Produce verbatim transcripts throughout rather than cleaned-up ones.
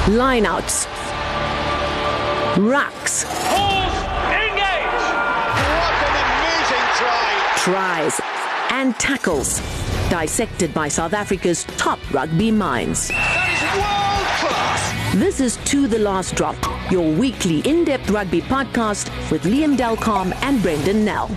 lineouts, rucks, engage! What an amazing try! tries, and tackles, dissected by South Africa's top rugby minds. That is world class! This is To The Last Drop, your weekly in-depth rugby podcast with Liam Delcom and Brendan Nell.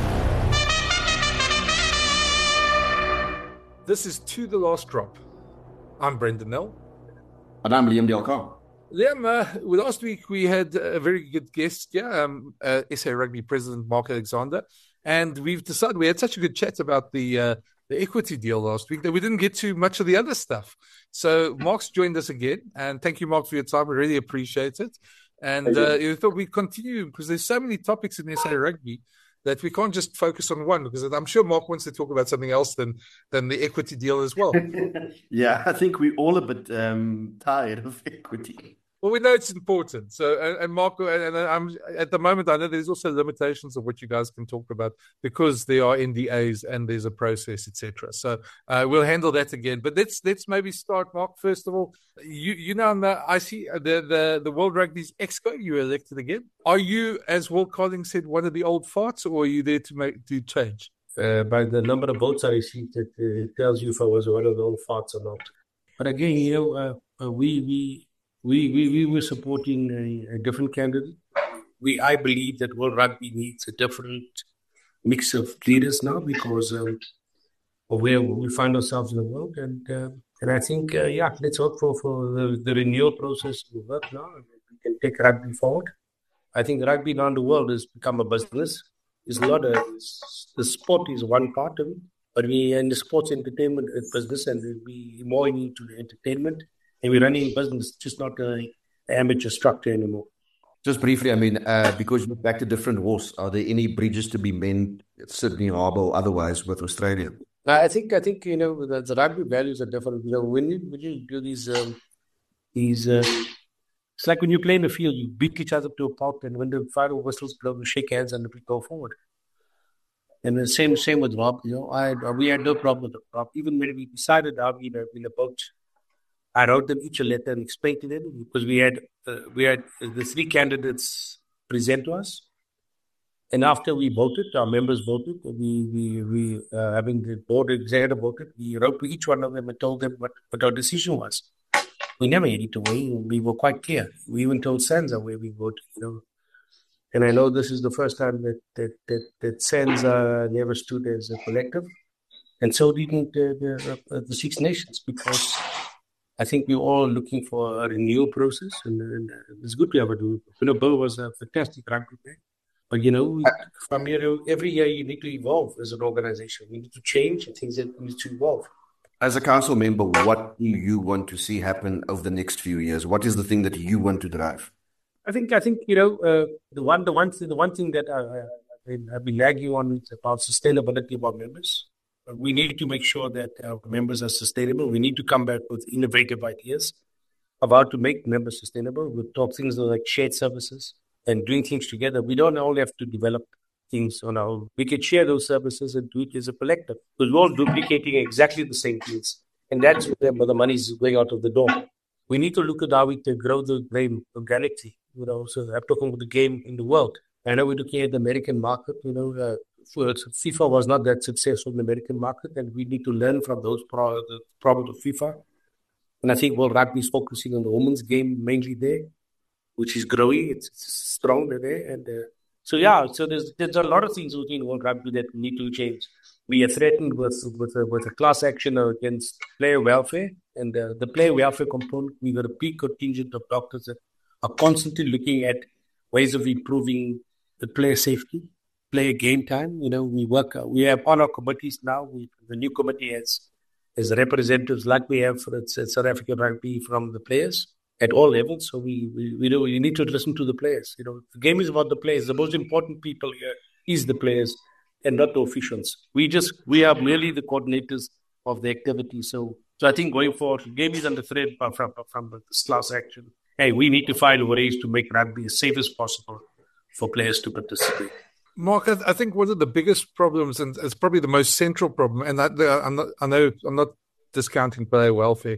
This is To The Last Drop. I'm Brendan Nell. And I'm Liam Delcom. Liam, uh, last week we had a very good guest, yeah, um, uh, S A Rugby President Mark Alexander, and we've decided, we had such a good chat about the uh, the equity deal last week that we didn't get to much of the other stuff. So Mark's joined us again, and thank you, Mark, for your time. We really appreciate it. And uh, I thought we'd continue, because there's so many topics in S A Rugby that we can't just focus on one, because I'm sure Mark wants to talk about something else than than the equity deal as well. Yeah, I think we're all a bit um, tired of equity. Well, we know it's important. So, and, and Marco, and, and I'm at the moment, I know there's also limitations of what you guys can talk about because there are N D As and there's a process, et cetera. So uh, we'll handle that again. But let's let's maybe start, Mark. First of all, you you know, the, I see the the the World Rugby's Exco. You were elected again. Are you, as Will Collins said, one of the old farts, or are you there to make to change? Uh, by the number of votes I received, it, uh, it tells you if I was one of the old farts or not. But again, you know, uh, uh, we we. We, we we were supporting a, a different candidate. We I believe that World Rugby needs a different mix of leaders now because um, of where we find ourselves in the world. And uh, and I think, uh, yeah, let's hope for, for the, the renewal process to work now. We can take rugby forward. I think rugby around the world has become a business. It's not a, it's, the sport is one part of it, but we are in the sports entertainment business, and we more into the entertainment. And we're running a business, just not an amateur structure anymore. Just briefly, I mean, uh, because you're back to different wars, are there any bridges to be mended at Sydney Harbour or otherwise with Australia? I think, I think you know, the, the rugby values are different. You know, when you, when you do these, um, these, uh, it's like when you play in the field, you beat each other to a pulp, and when the final whistles blow, you shake hands and we go forward. And the same, same with Rob. You know, I we had no problem with Rob. Even when we decided how we in a boat. I wrote them each a letter and explained to them because we had uh, we had the three candidates present to us, and after we voted, our members voted. We we we uh, having the board executive voted. We wrote to each one of them and told them what, what our decision was. We never had it away. We were quite clear. We even told SANZAAR where we voted. You know, and I know this is the first time that that that, that SANZAAR never stood as a collective, and so didn't uh, the, uh, the Six Nations, because I think we're all looking for a renewal process, and, and it's good to have a do. You know, Bo was a fantastic rugby player, but you know, from here every year you need to evolve as an organization. We need to change, and things that need to evolve. As a council member, what do you want to see happen over the next few years? What is the thing that you want to drive? I think, I think you know, uh, the one, the one thing, the one thing that I, I, I've been lagging on is about sustainability of our members. We need to make sure that our members are sustainable. We need to come back with innovative ideas about to make members sustainable. We'll talk things like shared services and doing things together. We don't only have to develop things on our own. We can share those services and do it as a collective, because we're all duplicating exactly the same things. And that's where the money is going out of the door. We need to look at how we can grow the game organically. You know, so I'm talking about the game in the world. I know we're looking at the American market, you know, uh, FIFA was not that successful in the American market, and we need to learn from those pro- the problems of FIFA. And I think World Rugby is focusing on the women's game mainly there, which is growing. It's, it's strong there. And uh, so, yeah, so there's there's a lot of things within World Rugby that need to change. We are threatened with with a, with a class action against player welfare. And uh, the player welfare component, we've got a big contingent of doctors that are constantly looking at ways of improving the player safety. Play game time. You know, we work, uh, we have on our committees now. We, the new committee has, has representatives like we have for it's, it's South African Rugby from the players at all levels. So we, we, we, do, we need to listen to the players. You know, the game is about the players. The most important people here is the players and not the officials. We just, we are merely the coordinators of the activity. So, so I think going forward, the game is under threat from, from, from this class action. Hey, we need to find ways to make rugby as safe as possible for players to participate. Mark, I think one of the biggest problems, and it's probably the most central problem, and I, I'm not, I know I'm not discounting player welfare,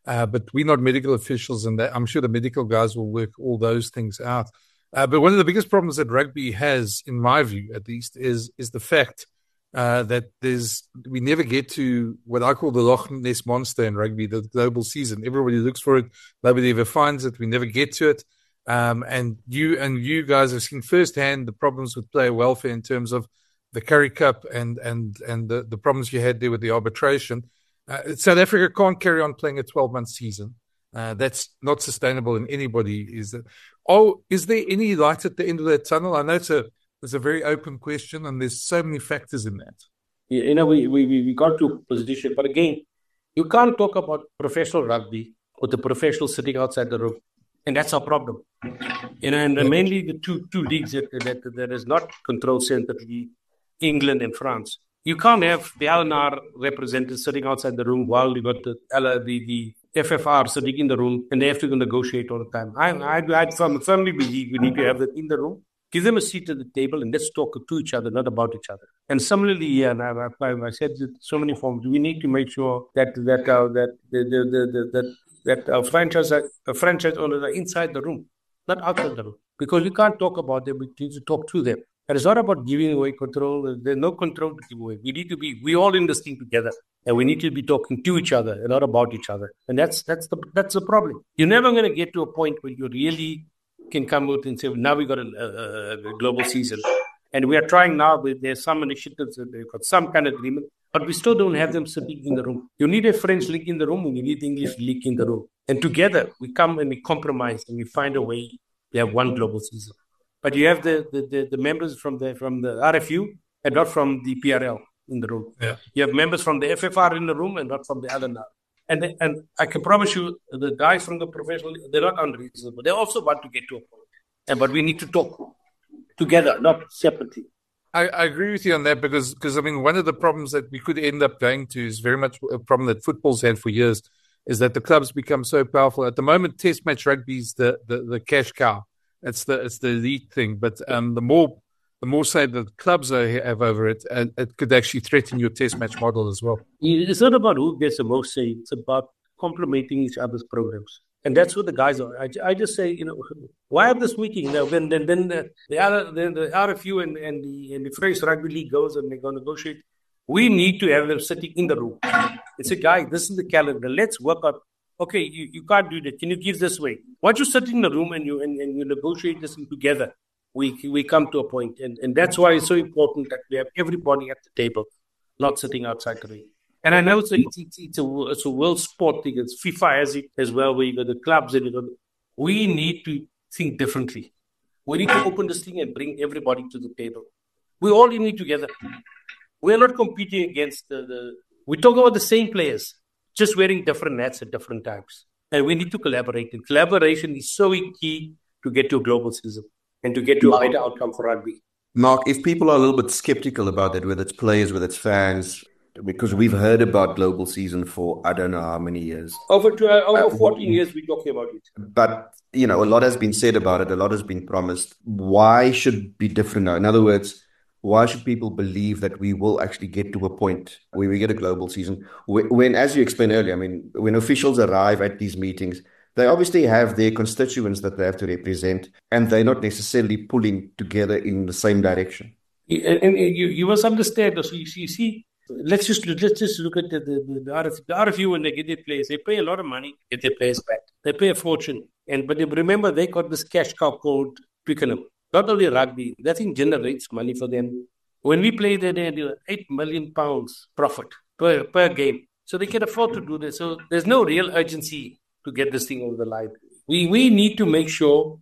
Uh, but we're not medical officials, and that, I'm sure the medical guys will work all those things out. Uh, but one of the biggest problems that rugby has, in my view at least, is is the fact uh, that there's we never get to what I call the Loch Ness Monster in rugby, the global season. Everybody looks for it. Nobody ever finds it. We never get to it. Um, and you and you guys have seen firsthand the problems with player welfare in terms of the Currie Cup and and and the, the problems you had there with the arbitration. Uh, South Africa can't carry on playing a twelve-month season. Uh, that's not sustainable in anybody. Is it? Oh, is there any light at the end of that tunnel? I know it's a it's a very open question, and there's so many factors in that. You know, we we we got to a position, but again, you can't talk about professional rugby with the professionals sitting outside the room, and that's our problem. You know, and mainly the two two leagues that that that is not controlled centrally, England and France. You can't have the L N R representatives sitting outside the room while you got the the, the F F R sitting in the room, and they have to negotiate all the time. I I, I firmly believe we need to have them in the room. Give them a seat at the table, and let's talk to each other, not about each other. And similarly, yeah, and I, I, I said it so many forms. We need to make sure that that uh, that the, the, the, the, that that our franchise uh, franchise owners are inside the room, not outside the room, because we can't talk about them. We need to talk to them. And it's not about giving away control. There's no control to give away. We need to be, we all in this thing together. And we need to be talking to each other and not about each other. And that's that's the that's the problem. You're never going to get to a point where you really can come out and say, well, now we got a, a, a global season. And we are trying now, with there's some initiatives, they've got some kind of agreement, but we still don't have them sitting in the room. You need a French league in the room, and you need the English league in the room. And together, we come and we compromise, and we find a way to have one global season. But you have the, the, the, the members from the from the R F U and not from the P R L in the room. Yeah. You have members from the F F R in the room and not from the L N R. And they, and I can promise you, the guys from the professional, they're not unreasonable. They also want to get to a point. And, but we need to talk together, not separately. I, I agree with you on that because, because, I mean, one of the problems that we could end up going to is very much a problem that football's had for years, is that the clubs become so powerful. At the moment, test match rugby is the, the, the cash cow. It's the it's the elite thing, but um, the more the more say that the clubs are, have over it, and it could actually threaten your test match model as well. It's not about who gets the most say; it's about complementing each other's programs, and that's what the guys are. I, I just say, you know, why have this meeting? You know, when then then the, the other then the R F U and, and the and the French Rugby League goes and they're going to negotiate. We need to have them sitting in the room. It's a guy. This is the calendar. Let's work out. Okay, you, you can't do that. Can you give this way? Once you sit in the room and you and, and you negotiate this together, we we come to a point. And, and that's why it's so important that we have everybody at the table, not sitting outside the ring. And I know it's a, it's, it's, it's, a, it's a world sport thing. It's FIFA has it as well, where you got the clubs. And you got, we need to think differently. We need to open this thing and bring everybody to the table. We all in it together. We're not competing against the, the... We talk about the same players, just wearing different hats at different times. And we need to collaborate. And collaboration is so key to get to a global season and to get to a better outcome for rugby. Mark, if people are a little bit skeptical about that, whether it's players, whether it's fans, because we've heard about global season for I don't know how many years. Over, to, uh, over fourteen years, we're talking about it. But, you know, a lot has been said about it. A lot has been promised. Why should it be different now? In other words, why should people believe that we will actually get to a point where we get a global season? When, as you explained earlier, I mean, when officials arrive at these meetings, they obviously have their constituents that they have to represent, and they're not necessarily pulling together in the same direction. And, and you, you must understand, so you see, you see let's just let's just look at the, the, the, R F, the R F U when they get their players. They pay a lot of money to get their players back. They pay a fortune. And But remember, they got this cash cow called Twickenham. Not only rugby, that thing generates money for them. When we play there, they do eight million pounds profit per, per game. So they can afford to do this. So there's no real urgency to get this thing over the line. We we need to make sure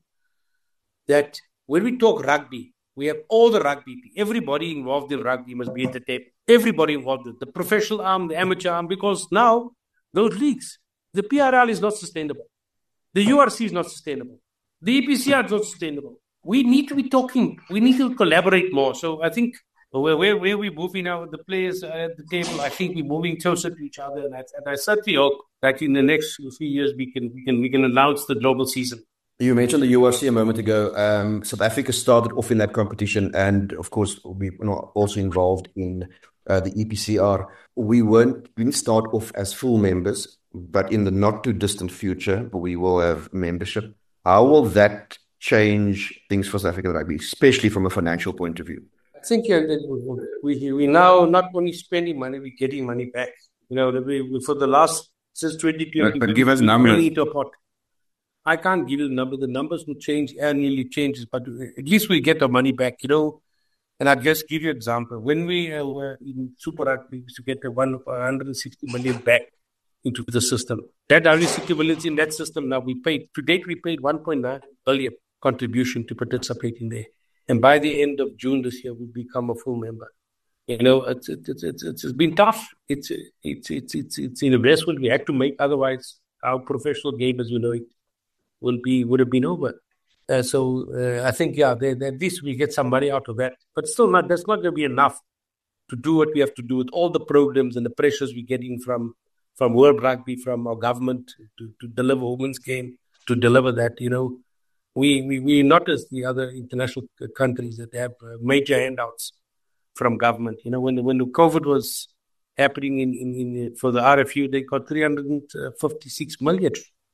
that when we talk rugby, we have all the rugby. Everybody involved in rugby must be at the table. Everybody involved in the professional arm, the amateur arm, because now those leagues, the P R L is not sustainable. The U R C is not sustainable. The E P C R is not sustainable. We need to be talking. We need to collaborate more. So I think where, where, where we're moving now, the players at the table, I think we're moving closer to each other. And I, and I certainly hope that in the next few years we can we can we can announce the global season. You mentioned the U R C a moment ago. Um, South Africa started off in that competition, and of course we were also involved in uh, the E P C R. We weren't we didn't start off as full members. but in the not too distant future, we will have membership. How will that change things for South African rugby, especially from a financial point of view? I think uh, we we now not only spending money, we're getting money back. You know, we, we, for the last since twenty twenty, but, but give us numbers. Into a pot. I can't give you the number. The numbers will change annually, changes, but at least we get our money back. You know, and I'll just give you an example. When we uh, were in Super Rugby, we used to get one one hundred sixty million back into the system. That one hundred sixty million in that system now we paid to date. We paid one point nine billion contribution to participate in there. And by the end of June this year, we become a full member. You know, it's it's it's it's, it's been tough. It's it's it's it's it's an investment we had to make. Otherwise, our professional game, as we know it, will be would have been over. Uh, so uh, I think yeah, they, they, at least we get some money out of that. But still, not that's not going to be enough to do what we have to do with all the programs and the pressures we're getting from from World Rugby, from our government to, to deliver women's game, to deliver that. You know. We, we, we're not as the other international countries that have major handouts from government. You know, when when the COVID was happening in, in, in for the R F U, they got three hundred fifty-six million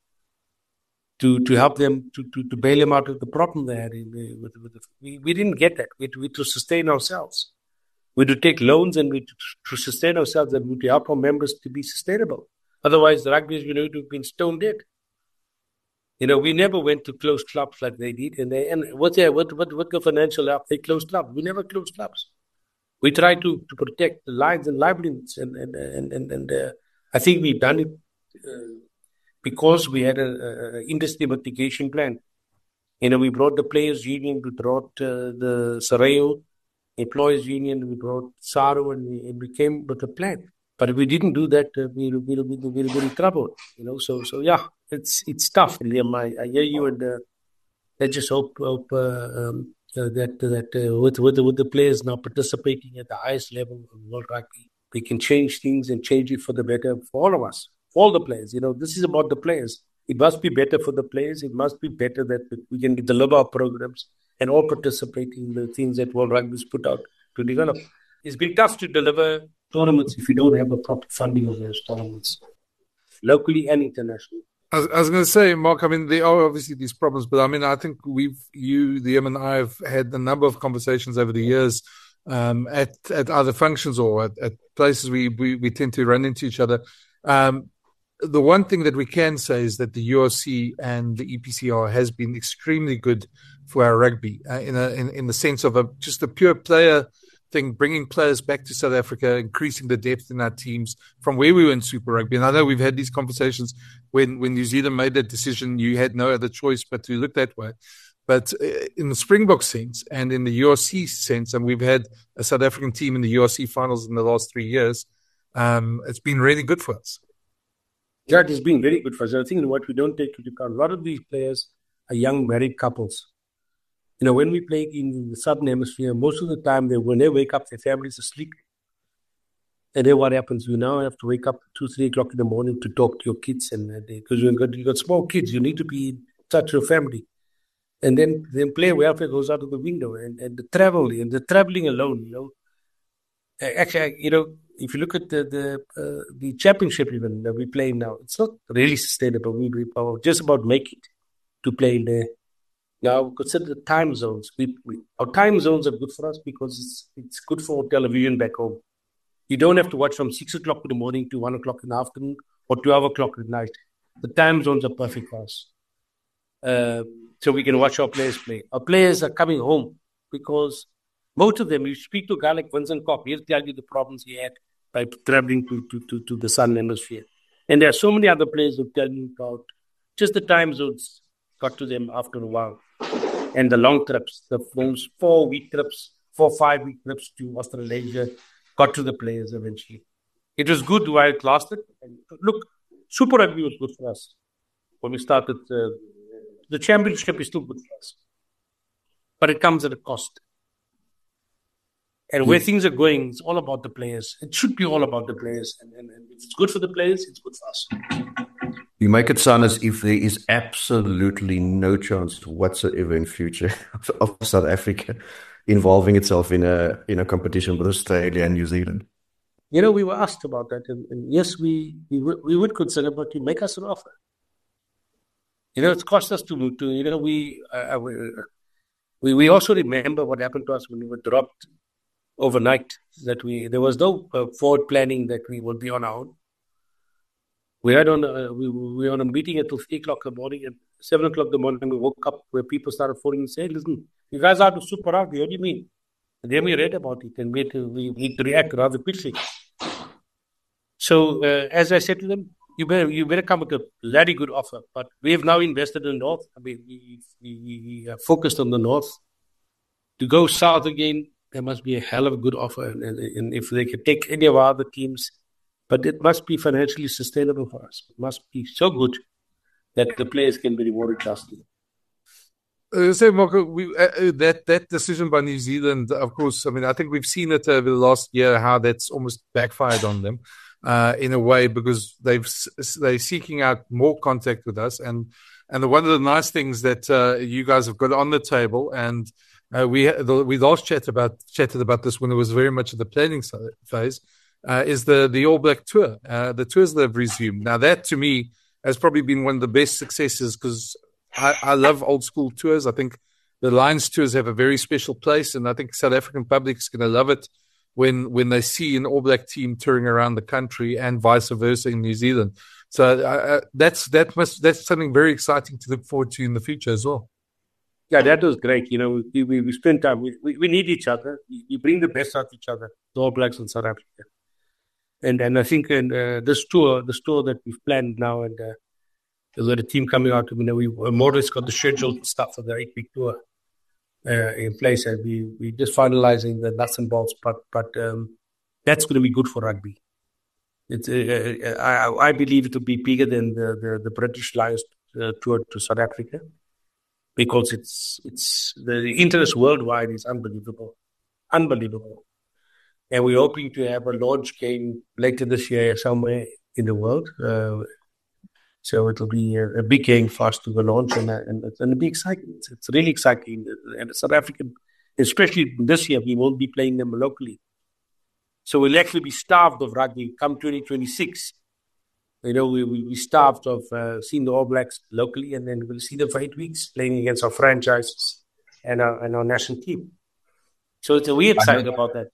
to, to help them, to, to, to bail them out of the problem they had. In the, with, with the, we, we didn't get that. We had, to, we had to sustain ourselves. We had to take loans and we had to, to sustain ourselves and we had to help our members to be sustainable. Otherwise, the rugby, you know, would have been stone dead. You know, we never went to close clubs like they did, and they and what's there? What what what the financial help? They closed clubs. We never closed clubs. We tried to, to protect the lives and livelihoods, and and and and, and uh, I think we've done it uh, because we had a, a industry mitigation plan. You know, we brought the players' union, we brought uh, the Sarayo employees' union, we brought SARU, and we, and we came with a plan. But if we didn't do that, uh, we will we we we be in trouble. You know, so so yeah. It's it's tough, Liam. I, I hear you, and uh, I just hope hope uh, um, uh, that that uh, with with the, with the players now participating at the highest level of World Rugby, they can change things and change it for the better for all of us, for all the players. You know, this is about the players. It must be better for the players. It must be better that we can deliver our programs and all participate in the things that World Rugby has put out to develop. It's been tough to deliver tournaments if you don't have a proper funding of those tournaments, locally and internationally. I was, I was going to say, Mark, I mean, there are obviously these problems, but I mean, I think we've, you, Liam, and I have had a number of conversations over the years um, at, at other functions or at, at places we, we, we tend to run into each other. Um, the one thing that we can say is that the U R C and the E P C R has been extremely good for our rugby uh, in, a, in in the sense of a, just a pure player thing, bringing players back to South Africa, increasing the depth in our teams from where we were in Super Rugby. And I know we've had these conversations when, when New Zealand made that decision, you had no other choice but to look that way. But in the Springbok sense and in the U R C sense, and we've had a South African team in the U R C finals in the last three years, um, it's been really good for us. Yeah, it has been very good for us. I think what we don't take into account, a lot of these players are young married couples. You know, when we play in the Southern Hemisphere, most of the time, they when they wake up, their families are sleeping. And then what happens? You now have to wake up two, three o'clock in the morning to talk to your kids, and because you've got, you've got small kids, you need to be in touch with your family. And then then player welfare goes out of the window, and, and the travel and the traveling alone. You know, actually, you know, if you look at the the uh, the championship even that we play now, it's not really sustainable. We we just about make it to play there. Now, consider the time zones. We, we, our time zones are good for us because it's it's good for television back home. You don't have to watch from six o'clock in the morning to one o'clock in the afternoon or twelve o'clock at night. The time zones are perfect for us. Uh, so we can watch our players play. Our players are coming home because most of them, you speak to a guy like Vincent Kopp, he'll tell you the problems he had by traveling to, to, to, to the Southern Hemisphere. And there are so many other players who tell you about just the time zones got to them after a while. And the long trips, the those four-week trips, four, five-week trips to Australasia got to the players eventually. It was good while it lasted. And look, Super Rugby was good for us when we started. Uh, the championship is still good for us. But it comes at a cost. And where things are going, it's all about the players. It should be all about the players. And, and, and if it's good for the players, it's good for us. You make it sound as if there is absolutely no chance whatsoever in future of South Africa involving itself in a in a competition with Australia and New Zealand. You know, we were asked about that, and, and yes, we we, w- we would consider, but you make us an offer. You know, it's cost us to, to you know, we, uh, we we also remember what happened to us when we were dropped overnight. That we there was no uh, forward planning that we would be on our own. We had on uh, we, we were on a meeting until three o'clock in the morning, and seven o'clock in the morning we woke up where people started phoning and saying, "Listen, you guys are to super rugby. What do you mean?" And then we read about it, and we had to, we need to react rather quickly. So, uh, as I said to them, you better you better come with a very good offer. But we have now invested in the north. I mean, we we, we are focused on the north. To go south again, there must be a hell of a good offer, and, and, and if they can take any of our other teams, but it must be financially sustainable for us. It must be so good that the players can be rewarded justly. Uh, so, Marco, we, uh, that that decision by New Zealand, of course, I mean, I think we've seen it over the last year how that's almost backfired on them uh, in a way, because they've they're seeking out more contact with us, and and the, one of the nice things that uh, you guys have got on the table, and uh, we the, we last chat about chatted about this when it was very much of the planning phase, uh, is the the All Black tour, uh, the tours that have resumed. Now, that to me has probably been one of the best successes, because I, I love old school tours. I think the Lions tours have a very special place, and I think South African public's going to love it when when they see an All Black team touring around the country, and vice versa in New Zealand. So uh, that's that must that's something very exciting to look forward to in the future as well. Yeah, that was great. You know, we we, we spend time. We, we we need each other. We bring the best out of each other. The All Blacks in South Africa, and and I think in uh, this tour, this tour that we've planned now, and. Uh, There's a team coming out. You know, we Morris got the scheduled stuff for the eight-week tour uh, in place, and we we just finalizing the nuts and bolts. But but um, that's going to be good for rugby. It's uh, I I believe it will be bigger than the the, the British Lions uh, tour to South Africa, because it's it's the interest worldwide is unbelievable, unbelievable, and we're hoping to have a launch game later this year somewhere in the world. Uh, So it'll be a, a big game for us to go launch, and and, and it'll be exciting. It's, it's really exciting. And South African, especially this year, we won't be playing them locally. So we'll actually be starved of rugby come twenty twenty-six. You know, we we we starved of uh, seeing the All Blacks locally, and then we'll see them for eight weeks playing against our franchises and our, and our national team. So it's, we're excited about that.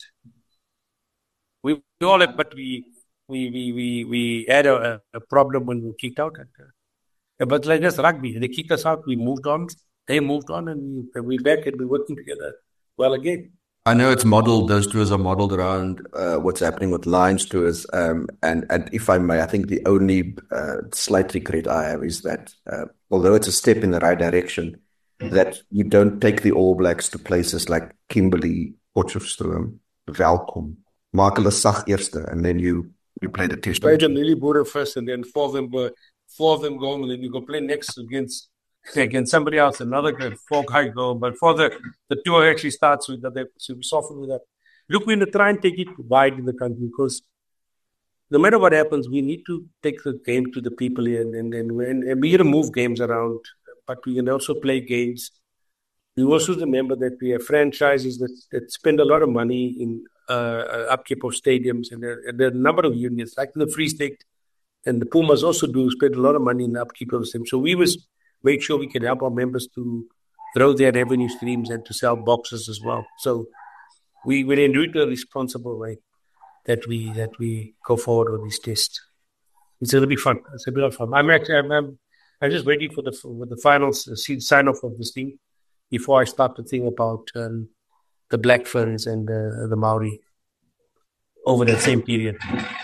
We, we all have, but we... We we we we had a, a problem when we were kicked out. Uh, but like that's rugby. They kicked us out. We moved on. They moved on, and we we're back and we're working together well again. I know it's modeled. Those tours are modeled around uh, what's happening with Lions tours. Um, and and if I may, I think the only uh, slight regret I have is that uh, although it's a step in the right direction, that you don't take the All Blacks to places like Kimberley, Potchefstroom, Welkom, maak hulle sag eerste, and then you. You play the test. Play them Lily Border first, and then four of them were four of them go, and then you go play next against against somebody else, another good four guy go. But for the the tour actually starts with that, so we soften with that. Look, we're gonna try and take it wide in the country, because no matter what happens, we need to take the game to the people here, and and, and, and we're gonna move games around, but we can also play games. We also remember that we have franchises that, that spend a lot of money in uh, upkeep of stadiums, and there, and there are a number of unions, like the Free State and the Pumas also do spend a lot of money in the upkeep of the stadium. So we must make sure we can help our members to grow their revenue streams and to sell boxes as well. So we will do it in a responsible way that we that we go forward with these tests. It's going to be fun. It's a bit of fun. I'm actually I'm, I'm, I'm just waiting for the for the final sign off of this thing before I start to think about um, the Black Ferns and uh, the Maori over that same period.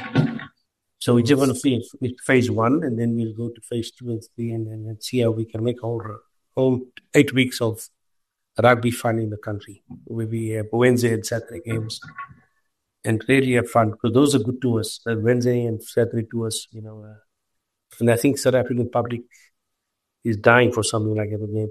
So we just want to finish phase one, and then we'll go to phase two and three, and, and see how we can make whole, whole eight weeks of rugby fun in the country. We'll be uh, Wednesday and Saturday games, and really have fun, because those are good tours. The Wednesday and Saturday tours, you know. Uh, and I think South African public is dying for something like that again.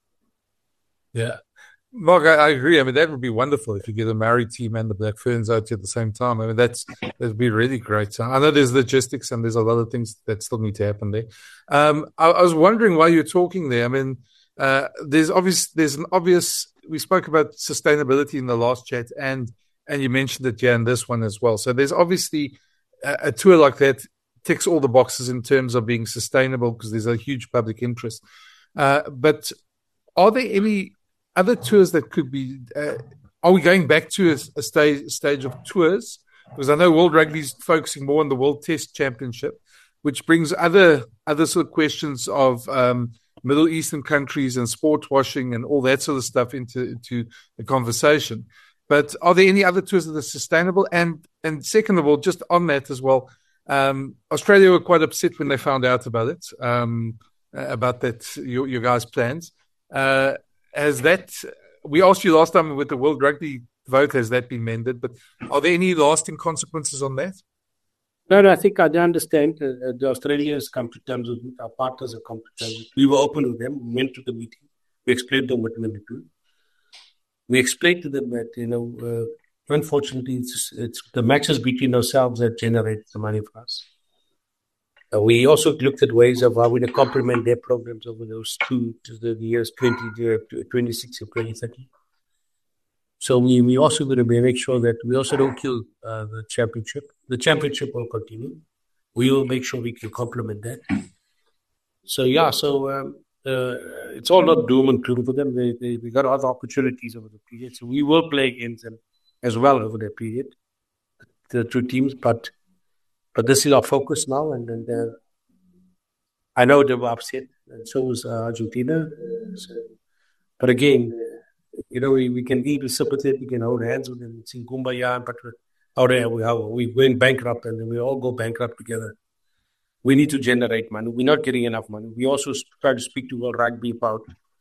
Yeah. Mark, I, I agree. I mean, that would be wonderful if you get the Maori team and the Black Ferns out at the same time. I mean, that's that would be really great. I know there's logistics and there's a lot of things that still need to happen there. Um, I, I was wondering while you're talking there. I mean, uh, there's obvious. There's an obvious. We spoke about sustainability in the last chat, and and you mentioned it, yeah, in this one as well. So there's obviously a, a tour like that ticks all the boxes in terms of being sustainable because there's a huge public interest. Uh, but are there any other tours that could be? Uh, are we going back to a, a stage stage of tours? Because I know World Rugby is focusing more on the World Test Championship, which brings other other sort of questions of um, Middle Eastern countries and sport washing and all that sort of stuff into, into the conversation. But are there any other tours that are sustainable? And and second of all, just on that as well, um, Australia were quite upset when they found out about it, um, about that your, your guys' plans. Uh, has that? We asked you last time with the World Rugby vote, has that been mended? But are there any lasting consequences on that? No, no, I think I understand. Uh, the Australia has come to terms with it. Our partners have come to terms with it. We were open with them. We went to the meeting. We explained to them what we're going to do. We explained to them that, you know, uh, unfortunately, it's, it's the matches between ourselves that generate the money for us. Uh, we also looked at ways of how we to complement their programs over those two to the years twenty, twenty-six and twenty thirty. So we, we also going to make sure that we also don't kill uh, the championship. The championship will continue. We will make sure we can complement that. So, yeah, so um, uh, it's all not doom and gloom for them. They, they, we got other opportunities over the period. So we will play against them as well over that period, the two teams. But but this is our focus now. And, and uh, I know they were upset, and so was uh, Argentina. So, but again, you know, we, we can be sympathetic, we can hold hands with them, sing Kumbaya, but how they, we, how we went bankrupt and we all go bankrupt together. We need to generate money. We're not getting enough money. We also try to speak to World Rugby about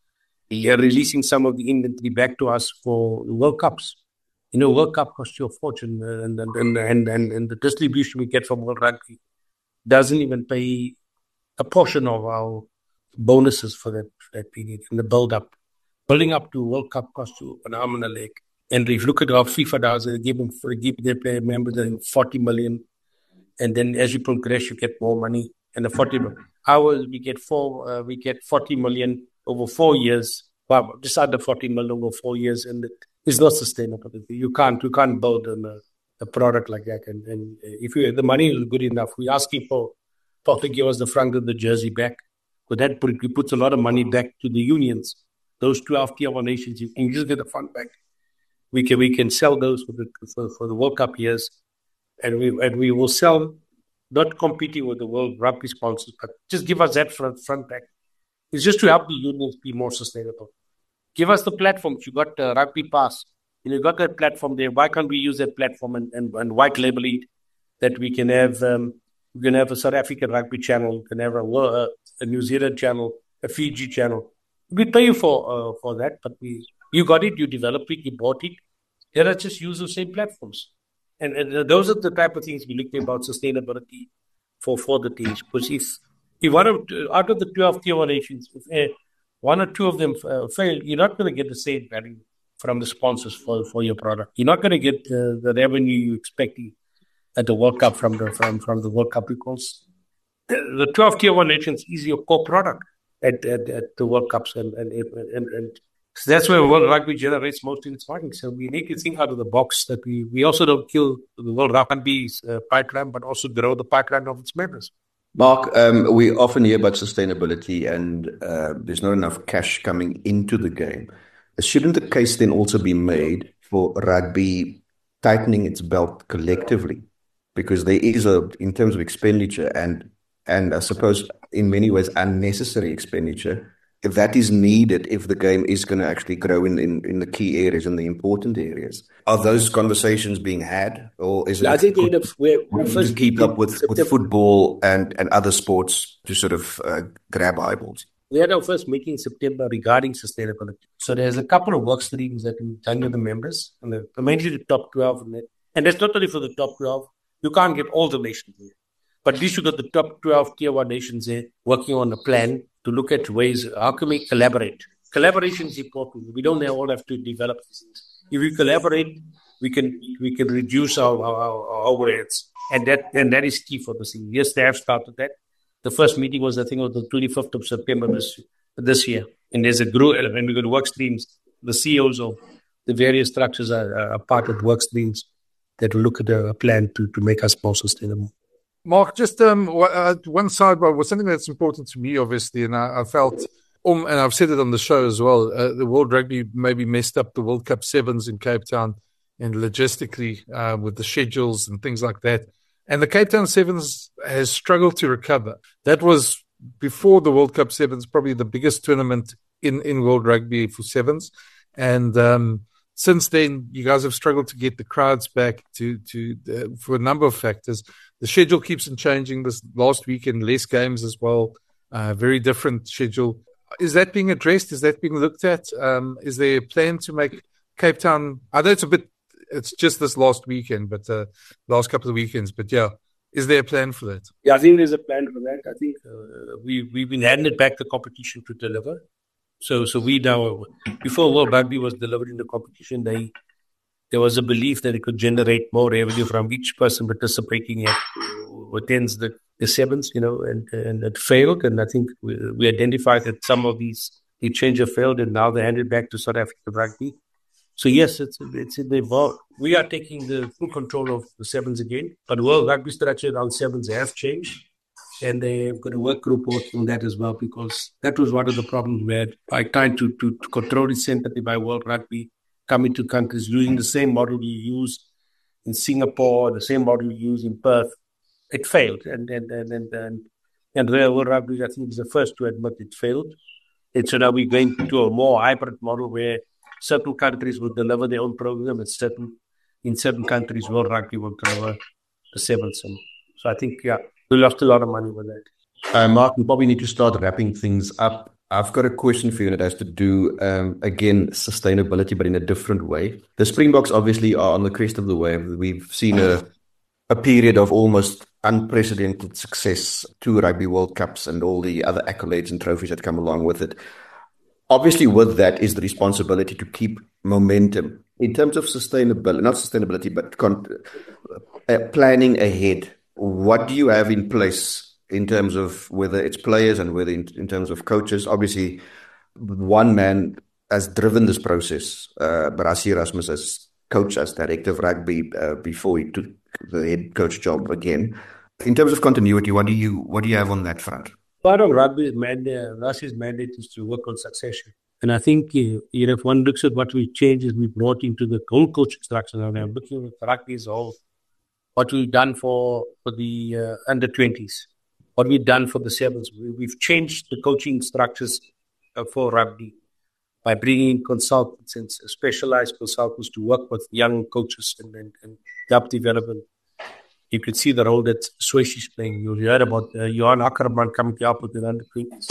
uh, releasing some of the inventory back to us for World Cups. You know, World Cup costs you a fortune, uh, and, and, and, and, and the distribution we get from World Rugby doesn't even pay a portion of our bonuses for that, that period and the build-up. Building up to World Cup costs you an arm and a leg. And if you look at our FIFA dollars, they give them for give their player members forty million. And then as you progress, you get more money. And the forty million. Ours, we get four, uh, we get forty million over four years. Well, just under forty million over four years. And it's not sustainable. You can't, you can't build a, a product like that. And, and if you, the money is good enough, we asking for, for to give us the front of the jersey back. But that put, puts a lot of money back to the unions. Those twelve tier one nations, you can just get the fund back. We can we can sell those for the for, for the World Cup years, and we and we will sell, not competing with the World Rugby sponsors, but just give us that front front back. It's just to help the unions be more sustainable. Give us the platforms. You got uh, Rugby Pass. You know, you got that platform there. Why can't we use that platform and, and, and white label it? That we can have um, we can have a South African rugby channel, we can have a, uh, a New Zealand channel, a Fiji channel. We pay you for uh, for that, but we you got it, you developed it, you bought it. Let us just use the same platforms. And, and those are the type of things we look about sustainability for, for the teams. Because if, if one of, out of the twelve tier one nations, if uh, one or two of them uh, fail, you're not going to get the same value from the sponsors for, for your product. You're not going to get uh, the revenue you're expecting at the World Cup from the from, from the World Cup, because the, the twelve tier one nations is your core product at, at, at the World Cups. And, and, and, and so that's where World Rugby generates most of its money. So we need to think out of the box, that we, we also don't kill the World Rugby's uh, pipeline, but also grow the pipeline of its members. Mark, um, we often hear about sustainability and uh, there's not enough cash coming into the game. Shouldn't the case then also be made for rugby tightening its belt collectively? Because there is a, in terms of expenditure and, and I suppose in many ways unnecessary expenditure, if that is needed, if the game is going to actually grow in, in, in the key areas and the important areas. Are those conversations being had? Or is it I think good, we're, we're first to keep up with, with football and, and other sports to sort of uh, grab eyeballs? We had our first meeting in September regarding sustainability. So there's a couple of work streams that we've done with the members, and the, mainly the top twelve. And, that, and that's not only for the top twelve. You can't get all the nations there. But at least you got the top twelve tier one nations there working on a plan to look at ways, how can we collaborate? Collaboration is important. We don't all have to develop these things. If we collaborate, we can we can reduce our, our, our overheads. And that and that is key for the thing. Yes, they have started that. The first meeting was, I think, on the twenty-fifth of September this, this year. And there's a group, and we're going to work streams, the C E Os of the various structures are, are part of work streams that will look at a plan to, to make us more sustainable. Mark, just um, uh, one sidebar was something that's important to me, obviously, and I, I felt, um, and I've said it on the show as well, uh, the World Rugby maybe messed up the World Cup Sevens in Cape Town and logistically uh, with the schedules and things like that. And the Cape Town Sevens has struggled to recover. That was before the World Cup Sevens, probably the biggest tournament in, in World Rugby for Sevens. And um, since then, you guys have struggled to get the crowds back to, to uh, for a number of factors. The schedule keeps on changing. This last weekend, less games as well. Uh, very different schedule. Is that being addressed? Is that being looked at? Um, is there a plan to make Cape Town? I know it's a bit. It's just this last weekend, but uh, last couple of weekends. But yeah, is there a plan for that? Yeah, I think there's a plan for that. I think uh, we we've been handed back the competition to deliver. So so we now, before World Rugby was delivered in the competition, they. There was a belief that it could generate more revenue from each person participating at who attends the, the sevens, you know, and, and it failed. And I think we, we identified that some of these the changes failed, and now they're handed back to South African Rugby. So yes, it's it's in the evolve. We are taking the full control of the sevens again, but World Rugby structure on sevens has changed, and they've got a work group working on that as well, because that was one of the problems we had by trying to to, to control it centrally by World Rugby. Coming to countries using the same model we use in Singapore, the same model we use in Perth, it failed. And and and and and, and World Rugby, I think, is the first to admit it failed. And so now we're going to a more hybrid model where certain countries will deliver their own program, and certain in certain countries World Rugby will deliver the sevens. And so I think, yeah, we lost a lot of money with that. Uh, Mark, we probably need to start wrapping things up. I've got a question for you, and it has to do, um, again, sustainability, but in a different way. The Springboks obviously are on the crest of the wave. We've seen a, a period of almost unprecedented success, two Rugby World Cups and all the other accolades and trophies that come along with it. Obviously, with that is the responsibility to keep momentum. In terms of sustainability, not sustainability, but con- uh, planning ahead, what do you have in place in terms of whether it's players and whether in, in terms of coaches? Obviously, one man has driven this process. Uh, Rassie Erasmus as coach, as director of rugby uh, before he took the head coach job again. In terms of continuity, what do you what do you have on that front? Part of rugby mandate, Rassie's mandate is to work on succession. And I think uh, you know, if one looks at what we've changed, is we brought into the whole coaching structure. Now I'm looking at rugby as a whole. What we've done for, for the uh, under twenties. What we've done for the sevens, we've changed the coaching structures for rugby by bringing in consultants and specialized consultants to work with young coaches and, and, and help development. You can see the role that Swayze is playing. You heard about uh, Johan Ackerman coming to help with the under twenties.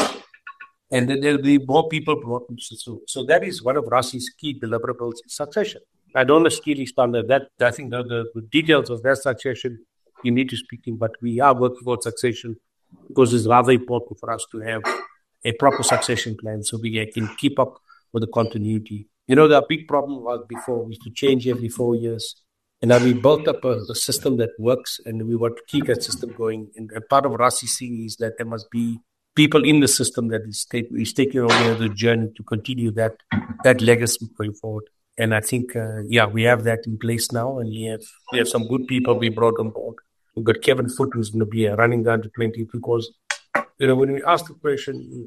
And then there'll be more people brought into so, so that is one of Rassie's key deliverables, succession. I don't know Skilly standard. That I think the, the, the details of that succession you need to speak in, but we are working on succession, because it's rather important for us to have a proper succession plan so we can keep up with the continuity. You know, the big problem was before we used to change every four years. And now we built up a, a system that works, and we want to keep that system going. And a part of Rassie's thing is that there must be people in the system that is, take, is taking over the journey to continue that that legacy going forward. And I think, uh, yeah, we have that in place now, and we have we have some good people we brought on board. We've got Kevin Foot, who's going to be uh, running the under twenty, because, you know, when we ask the question,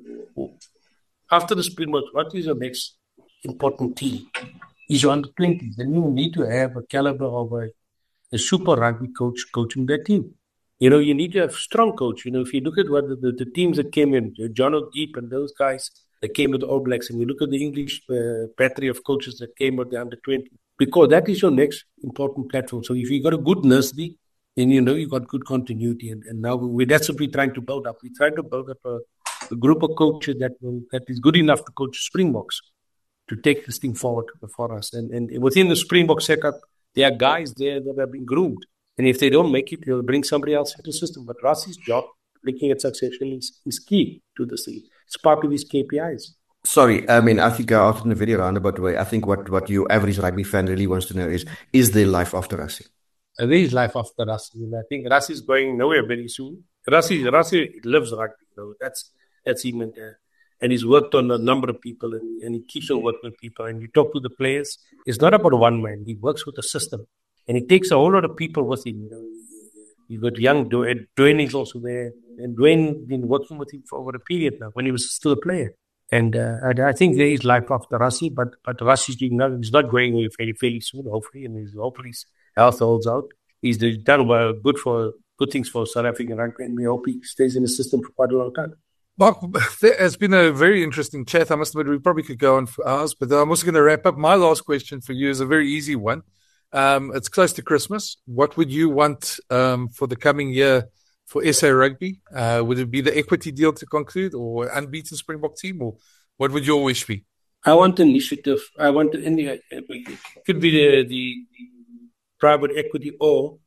after the Springboks, what is your next important team? Is your under twenties. Then you need to have a caliber of a, a super rugby coach coaching that team. You know, you need to have a strong coach. You know, if you look at what the, the, the teams that came in, John O'Deep and those guys that came with the All Blacks, and you look at the English uh, battery of coaches that came with the under twenty, because that is your next important platform. So if you got a good nursery, then you know you got good continuity. And, and now we, that's what we're trying to build up. We're trying to build up a, a group of coaches that will, that is good enough to coach Springboks to take this thing forward for us. And, and within the Springbok setup, there are guys there that have been groomed. And if they don't make it, they'll bring somebody else into the system. But Rassie's job, looking at succession, is, is key to this thing. It's part of his K P Is. Sorry, I mean, I think I asked in a very roundabout way. I think what, what your average rugby fan really wants to know is, is there life after Rassie? There is life after Rassie. And I think Rassie is going nowhere very soon. Rassie, Rassie lives rugby. You know, that's, that's him. And, uh, and he's worked on a number of people, and, and he keeps on working with people. And you talk to the players, it's not about one man. He works with a system, and it takes a whole lot of people with him. You know, you've got young Dwayne, Dwayne is also there, and Dwayne been working with him for over a period now when he was still a player. And uh, I, I think there is life after Rassie, but but Rassie's doing not, he's not going away fairly, fairly soon, hopefully, and his hopefully his health holds out. He's done well, good for good things for South African rugby, and we hope he stays in the system for quite a long time. Mark, there has been a very interesting chat. I must admit, we probably could go on for hours, but I'm also going to wrap up. My last question for you is a very easy one. Um, it's close to Christmas. What would you want um, for the coming year for S A Rugby? Uh, would it be the equity deal to conclude, or unbeaten Springbok team, or what would your wish be? I want an initiative. I want in the it could be the, the private equity or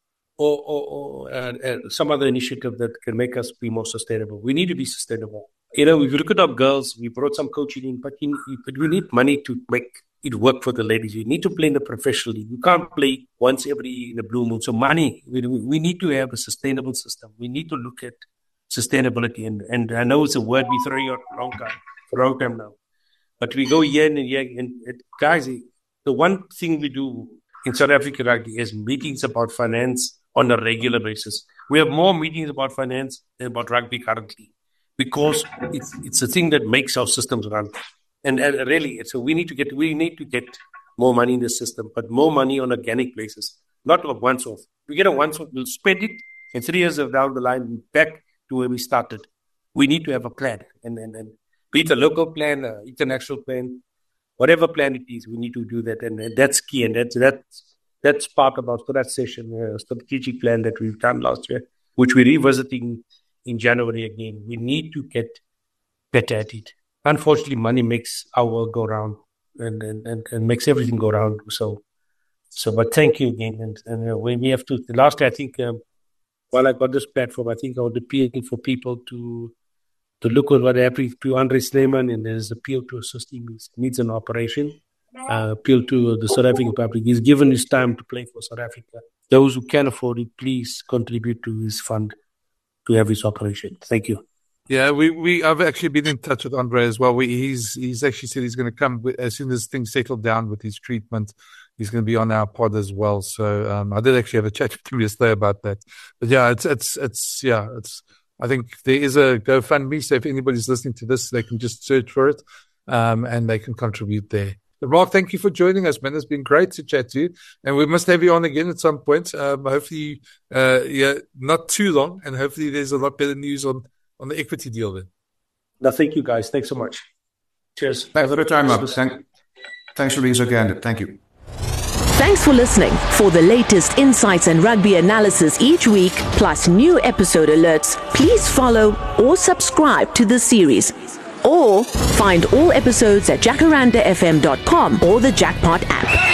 or, or, or uh, uh, some other initiative that can make us be more sustainable. We need to be sustainable. You know, if you look at our girls, we brought some coaching in, but, in, but we need money to make it work for the ladies. You need to play in the professionally. You can't play once every in a blue moon. So money, we, we need to have a sustainable system. We need to look at sustainability. And, and I know it's a word we're throwing out wrong time, for a long time now. But we go year in and year. And it, guys, the one thing we do in South Africa rugby is meetings about finance on a regular basis. We have more meetings about finance than about rugby currently, because it's it's a thing that makes our systems run. And uh, really, so we need to get we need to get more money in the system, but more money on organic basis, not a once off. We get a once off, we'll spend it, and three years down the line, back to where we started. We need to have a plan, and and, and be it a local plan, an international plan, whatever plan it is, we need to do that, and, and that's key, and that's that's. That's part about for that session, a uh, strategic plan that we've done last year, which we're revisiting in January again. We need to get better at it. Unfortunately, money makes our world go round and, and, and, and makes everything go round. So, so, but thank you again. And, and uh, when we have to, lastly, I think um, while I got this platform, I think I would appeal for people to to look at what happened to Andre Snyman, and there's appeal to assist him. He needs an operation. Uh, appeal to the South African public. He's given his time to play for South Africa. Those who can afford it, please contribute to his fund to have his operation. Thank you. Yeah, we, we I've actually been in touch with Andre as well. We, he's he's actually said he's going to come with, as soon as things settle down with his treatment. He's going to be on our pod as well. So um, I did actually have a chat with him yesterday about that. But yeah, it's it's it's yeah, it's. I think there is a GoFundMe. So if anybody's listening to this, they can just search for it, um, and they can contribute there. Mark, thank you for joining us, man. It's been great to chat to you, and we must have you on again at some point. Um, hopefully, uh, yeah, not too long, and hopefully there's a lot better news on, on the equity deal then. No, thank you, guys. Thanks so much. Cheers. Thanks for the time, Mark. Thank, thanks for being so candid. Thank you. Thanks for listening. For the latest insights and rugby analysis each week, plus new episode alerts, please follow or subscribe to the series. Or find all episodes at jacaranda f m dot com or the Jackpot app.